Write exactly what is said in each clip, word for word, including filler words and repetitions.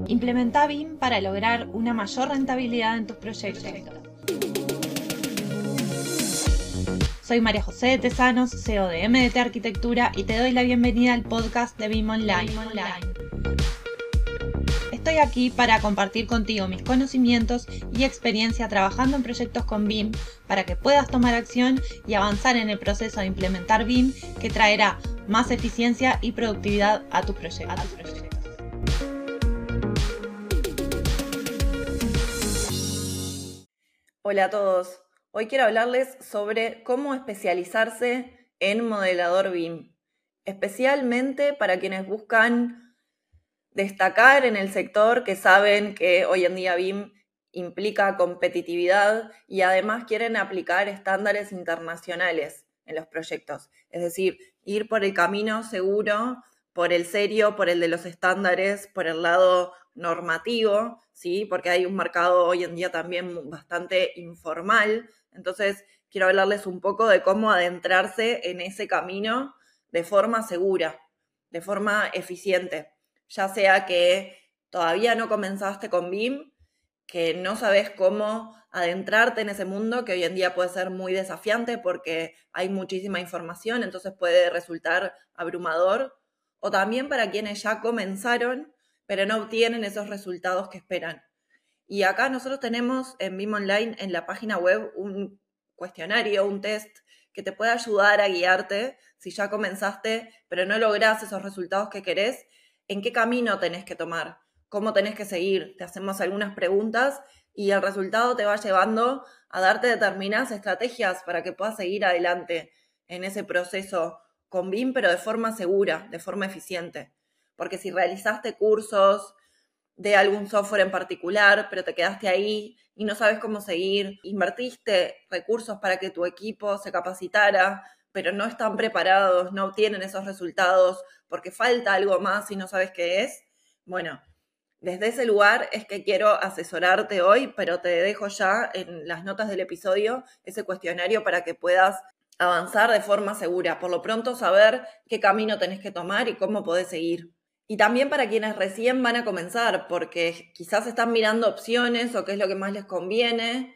Implementa B I M para lograr una mayor rentabilidad en tus proyectos. Soy María José de Tesanos, C E O de M D T Arquitectura, y te doy la bienvenida al podcast de B I M Online. Estoy aquí para compartir contigo mis conocimientos y experiencia trabajando en proyectos con B I M para que puedas tomar acción y avanzar en el proceso de implementar B I M, que traerá más eficiencia y productividad a tus proyectos. Hola a todos. Hoy quiero hablarles sobre cómo especializarse en modelador B I M, especialmente para quienes buscan destacar en el sector, que saben que hoy en día B I M implica competitividad y además quieren aplicar estándares internacionales en los proyectos. Es decir, ir por el camino seguro, por el serio, por el de los estándares, por el lado normativo, ¿sí? Porque hay un mercado hoy en día también bastante informal. Entonces, quiero hablarles un poco de cómo adentrarse en ese camino de forma segura, de forma eficiente. Ya sea que todavía no comenzaste con B I M, que no sabes cómo adentrarte en ese mundo, que hoy en día puede ser muy desafiante porque hay muchísima información, entonces puede resultar abrumador, o también para quienes ya comenzaron, pero no obtienen esos resultados que esperan. Y acá nosotros tenemos en B I M Online, en la página web, un cuestionario, un test que te puede ayudar a guiarte si ya comenzaste, pero no lográs esos resultados que querés, en qué camino tenés que tomar, cómo tenés que seguir. Te hacemos algunas preguntas y el resultado te va llevando a darte determinadas estrategias para que puedas seguir adelante en ese proceso con B I M, pero de forma segura, de forma eficiente. Porque si realizaste cursos de algún software en particular, pero te quedaste ahí y no sabes cómo seguir, invertiste recursos para que tu equipo se capacitara, pero no están preparados, no obtienen esos resultados porque falta algo más y no sabes qué es, bueno, desde ese lugar es que quiero asesorarte hoy, pero te dejo ya en las notas del episodio ese cuestionario para que puedas avanzar de forma segura. Por lo pronto, saber qué camino tenés que tomar y cómo podés seguir. Y también para quienes recién van a comenzar, porque quizás están mirando opciones o qué es lo que más les conviene,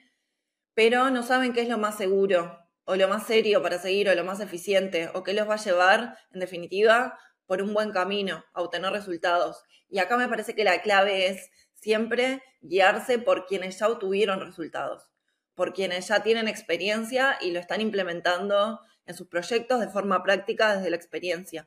pero no saben qué es lo más seguro o lo más serio para seguir o lo más eficiente o qué los va a llevar, en definitiva, por un buen camino a obtener resultados. Y acá me parece que la clave es siempre guiarse por quienes ya obtuvieron resultados, por quienes ya tienen experiencia y lo están implementando en sus proyectos de forma práctica desde la experiencia.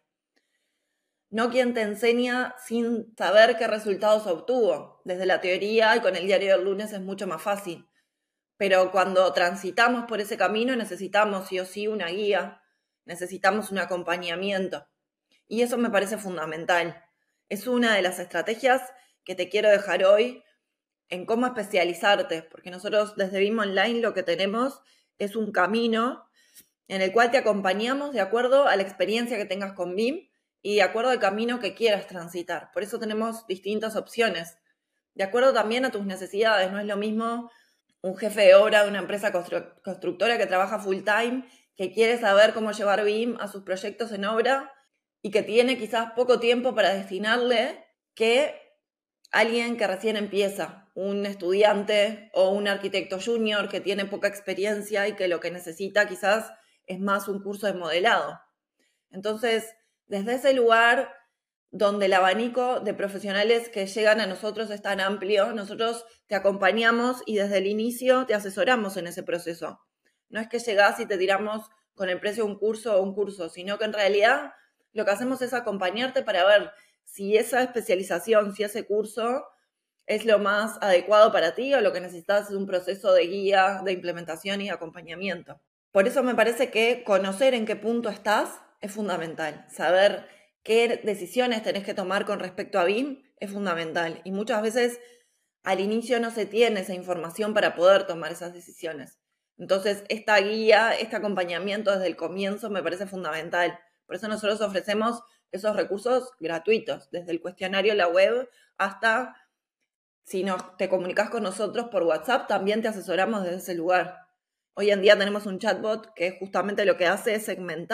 No quien te enseña sin saber qué resultados obtuvo. Desde la teoría y con el diario del lunes es mucho más fácil. Pero cuando transitamos por ese camino necesitamos sí o sí una guía, necesitamos un acompañamiento. Y eso me parece fundamental. Es una de las estrategias que te quiero dejar hoy en cómo especializarte, porque nosotros desde B I M Online lo que tenemos es un camino en el cual te acompañamos de acuerdo a la experiencia que tengas con B I M y de acuerdo al camino que quieras transitar. Por eso tenemos distintas opciones, de acuerdo también a tus necesidades. No es lo mismo un jefe de obra de una empresa constru- constructora que trabaja full time, que quiere saber cómo llevar B I M a sus proyectos en obra y que tiene quizás poco tiempo para destinarle, que alguien que recién empieza, un estudiante o un arquitecto junior que tiene poca experiencia y que lo que necesita quizás es más un curso de modelado. Entonces, desde ese lugar donde el abanico de profesionales que llegan a nosotros es tan amplio, nosotros te acompañamos y desde el inicio te asesoramos en ese proceso. No es que llegás y te tiramos con el precio de un curso o un curso, sino que en realidad lo que hacemos es acompañarte para ver si esa especialización, si ese curso es lo más adecuado para ti o lo que necesitas es un proceso de guía, de implementación y de acompañamiento. Por eso me parece que conocer en qué punto estás es fundamental. Saber qué decisiones tenés que tomar con respecto a B I M es fundamental. Y muchas veces al inicio no se tiene esa información para poder tomar esas decisiones. Entonces, esta guía, este acompañamiento desde el comienzo me parece fundamental. Por eso nosotros ofrecemos esos recursos gratuitos, desde el cuestionario en la web hasta si nos, te comunicas con nosotros por WhatsApp, también te asesoramos desde ese lugar. Hoy en día tenemos un chatbot que justamente lo que hace es segmentar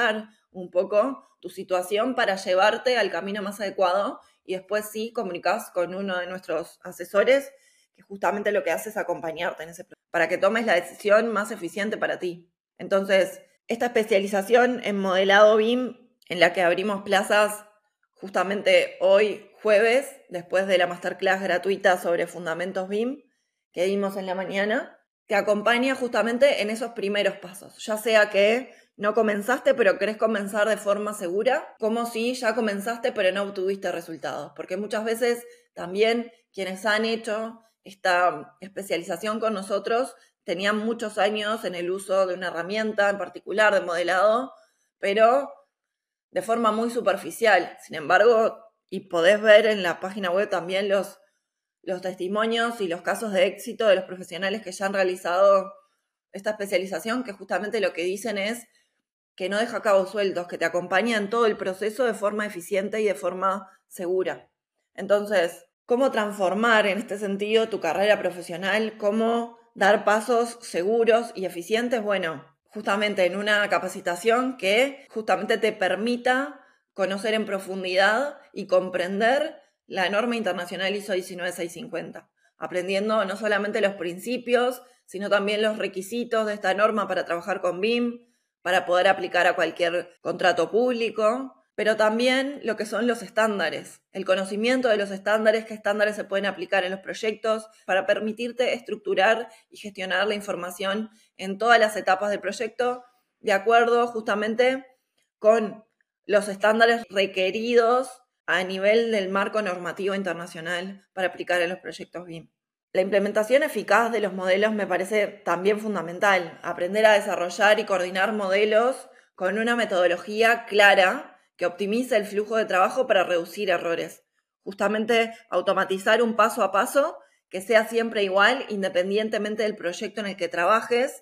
un poco tu situación para llevarte al camino más adecuado y después sí comunicás con uno de nuestros asesores que justamente lo que hace es acompañarte en ese proceso para que tomes la decisión más eficiente para ti. Entonces, esta especialización en modelado B I M, en la que abrimos plazas justamente hoy jueves, después de la masterclass gratuita sobre fundamentos B I M que dimos en la mañana, te acompaña justamente en esos primeros pasos, ya sea que no comenzaste pero querés comenzar de forma segura, como si ya comenzaste pero no obtuviste resultados, porque muchas veces también quienes han hecho esta especialización con nosotros tenían muchos años en el uso de una herramienta en particular de modelado, pero de forma muy superficial. Sin embargo, y podés ver en la página web también los, los testimonios y los casos de éxito de los profesionales que ya han realizado esta especialización, que justamente lo que dicen es que no deja cabos sueltos, que te acompaña en todo el proceso de forma eficiente y de forma segura. Entonces, ¿cómo transformar en este sentido tu carrera profesional? ¿Cómo dar pasos seguros y eficientes? Bueno, justamente en una capacitación que justamente te permita conocer en profundidad y comprender la norma internacional I S O diecinueve mil seiscientos cincuenta, aprendiendo no solamente los principios, sino también los requisitos de esta norma para trabajar con B I M, para poder aplicar a cualquier contrato público, pero también lo que son los estándares, el conocimiento de los estándares, qué estándares se pueden aplicar en los proyectos para permitirte estructurar y gestionar la información en todas las etapas del proyecto, de acuerdo justamente con los estándares requeridos a nivel del marco normativo internacional para aplicar en los proyectos B I M. La implementación eficaz de los modelos me parece también fundamental, aprender a desarrollar y coordinar modelos con una metodología clara que optimice el flujo de trabajo para reducir errores. Justamente automatizar un paso a paso que sea siempre igual independientemente del proyecto en el que trabajes,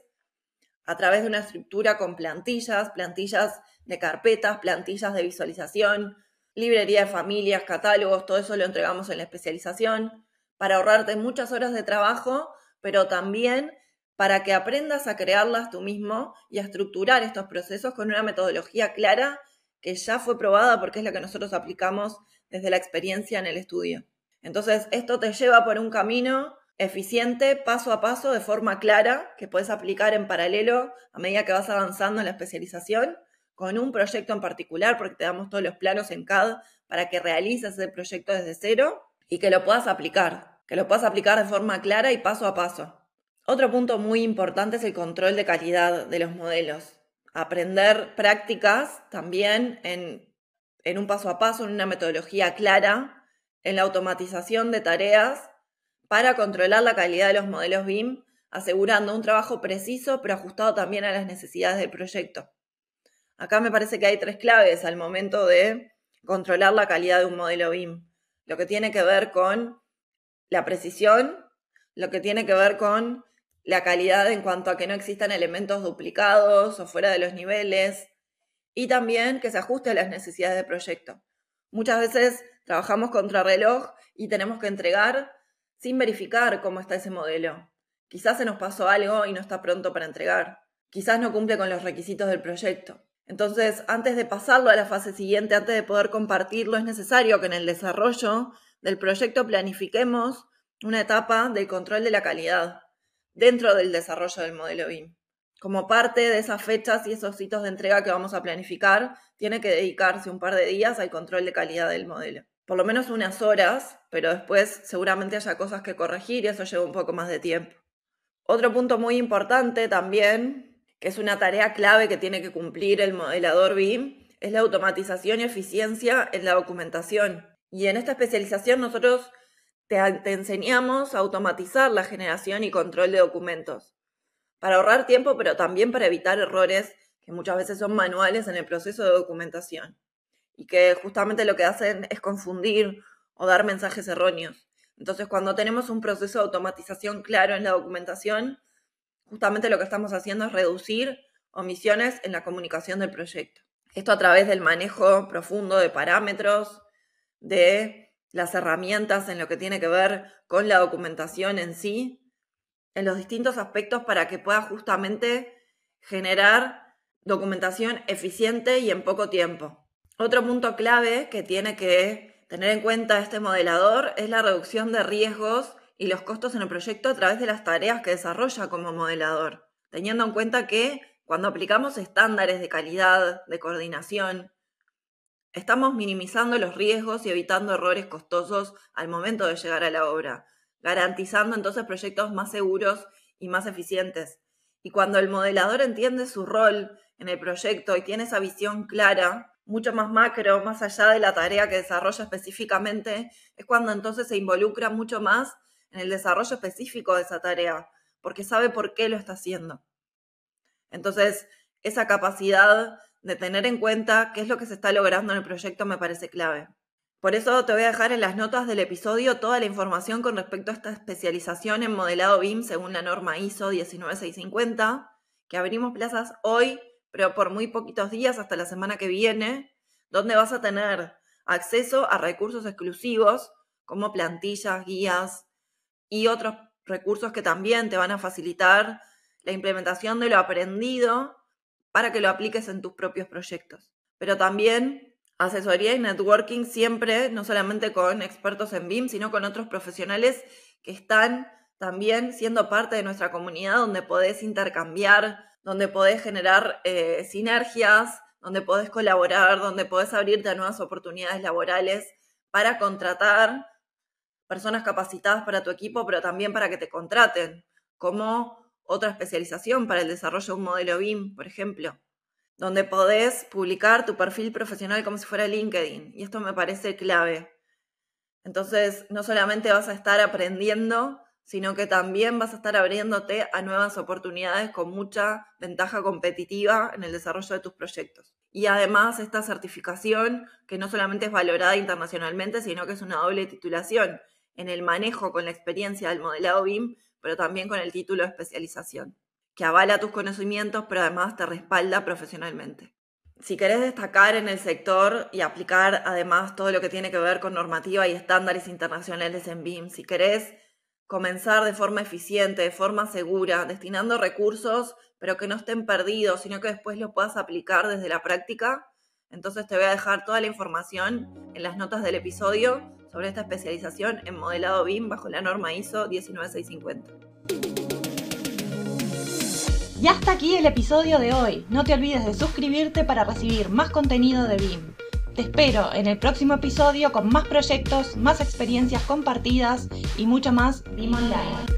a través de una estructura con plantillas, plantillas de carpetas, plantillas de visualización, librería de familias, catálogos, todo eso lo entregamos en la especialización, para ahorrarte muchas horas de trabajo, pero también para que aprendas a crearlas tú mismo y a estructurar estos procesos con una metodología clara que ya fue probada porque es la que nosotros aplicamos desde la experiencia en el estudio. Entonces, esto te lleva por un camino eficiente, paso a paso, de forma clara, que puedes aplicar en paralelo a medida que vas avanzando en la especialización, con un proyecto en particular, porque te damos todos los planos en C A D para que realices el proyecto desde cero y que lo puedas aplicar, que lo puedas aplicar de forma clara y paso a paso. Otro punto muy importante es el control de calidad de los modelos. Aprender prácticas también en, en un paso a paso, en una metodología clara, en la automatización de tareas para controlar la calidad de los modelos B I M, asegurando un trabajo preciso pero ajustado también a las necesidades del proyecto. Acá me parece que hay tres claves al momento de controlar la calidad de un modelo B I M. Lo que tiene que ver con la precisión, lo que tiene que ver con la calidad en cuanto a que no existan elementos duplicados o fuera de los niveles, y también que se ajuste a las necesidades del proyecto. Muchas veces trabajamos contrarreloj y tenemos que entregar sin verificar cómo está ese modelo. Quizás se nos pasó algo y no está pronto para entregar. Quizás no cumple con los requisitos del proyecto. Entonces, antes de pasarlo a la fase siguiente, antes de poder compartirlo, es necesario que en el desarrollo del proyecto planifiquemos una etapa del control de la calidad dentro del desarrollo del modelo B I M. Como parte de esas fechas y esos hitos de entrega que vamos a planificar, tiene que dedicarse un par de días al control de calidad del modelo. Por lo menos unas horas, pero después seguramente haya cosas que corregir y eso lleva un poco más de tiempo. Otro punto muy importante también, que es una tarea clave que tiene que cumplir el modelador B I M, es la automatización y eficiencia en la documentación. Y en esta especialización nosotros te, te enseñamos a automatizar la generación y control de documentos, para ahorrar tiempo, pero también para evitar errores que muchas veces son manuales en el proceso de documentación y que justamente lo que hacen es confundir o dar mensajes erróneos. Entonces, cuando tenemos un proceso de automatización claro en la documentación, justamente lo que estamos haciendo es reducir omisiones en la comunicación del proyecto. Esto a través del manejo profundo de parámetros, de las herramientas en lo que tiene que ver con la documentación en sí, en los distintos aspectos para que pueda justamente generar documentación eficiente y en poco tiempo. Otro punto clave que tiene que tener en cuenta este modelador es la reducción de riesgos y los costos en el proyecto a través de las tareas que desarrolla como modelador, teniendo en cuenta que cuando aplicamos estándares de calidad, de coordinación, estamos minimizando los riesgos y evitando errores costosos al momento de llegar a la obra, garantizando entonces proyectos más seguros y más eficientes. Y cuando el modelador entiende su rol en el proyecto y tiene esa visión clara, mucho más macro, más allá de la tarea que desarrolla específicamente, es cuando entonces se involucra mucho más en el desarrollo específico de esa tarea, porque sabe por qué lo está haciendo. Entonces, esa capacidad de tener en cuenta qué es lo que se está logrando en el proyecto me parece clave. Por eso te voy a dejar en las notas del episodio toda la información con respecto a esta especialización en modelado B I M según la norma I S O diecinueve mil seiscientos cincuenta, que abrimos plazas hoy, pero por muy poquitos días hasta la semana que viene, donde vas a tener acceso a recursos exclusivos como plantillas, guías y otros recursos que también te van a facilitar la implementación de lo aprendido para que lo apliques en tus propios proyectos. Pero también asesoría y networking siempre, no solamente con expertos en B I M, sino con otros profesionales que están también siendo parte de nuestra comunidad, donde podés intercambiar, donde podés generar eh, sinergias, donde podés colaborar, donde podés abrirte a nuevas oportunidades laborales para contratar personas capacitadas para tu equipo, pero también para que te contraten, como otra especialización para el desarrollo de un modelo B I M, por ejemplo, donde podés publicar tu perfil profesional como si fuera LinkedIn, y esto me parece clave. Entonces, no solamente vas a estar aprendiendo, sino que también vas a estar abriéndote a nuevas oportunidades con mucha ventaja competitiva en el desarrollo de tus proyectos. Y además, esta certificación, que no solamente es valorada internacionalmente, sino que es una doble titulación en el manejo con la experiencia del modelado B I M, pero también con el título de especialización, que avala tus conocimientos, pero además te respalda profesionalmente. Si querés destacar en el sector y aplicar además todo lo que tiene que ver con normativa y estándares internacionales en B I M, si querés comenzar de forma eficiente, de forma segura, destinando recursos, pero que no estén perdidos, sino que después lo puedas aplicar desde la práctica, entonces te voy a dejar toda la información en las notas del episodio sobre esta especialización en modelado B I M bajo la norma I S O diecinueve mil seiscientos cincuenta. Y hasta aquí el episodio de hoy. No te olvides de suscribirte para recibir más contenido de B I M. Te espero en el próximo episodio con más proyectos, más experiencias compartidas y mucho más B I M Online.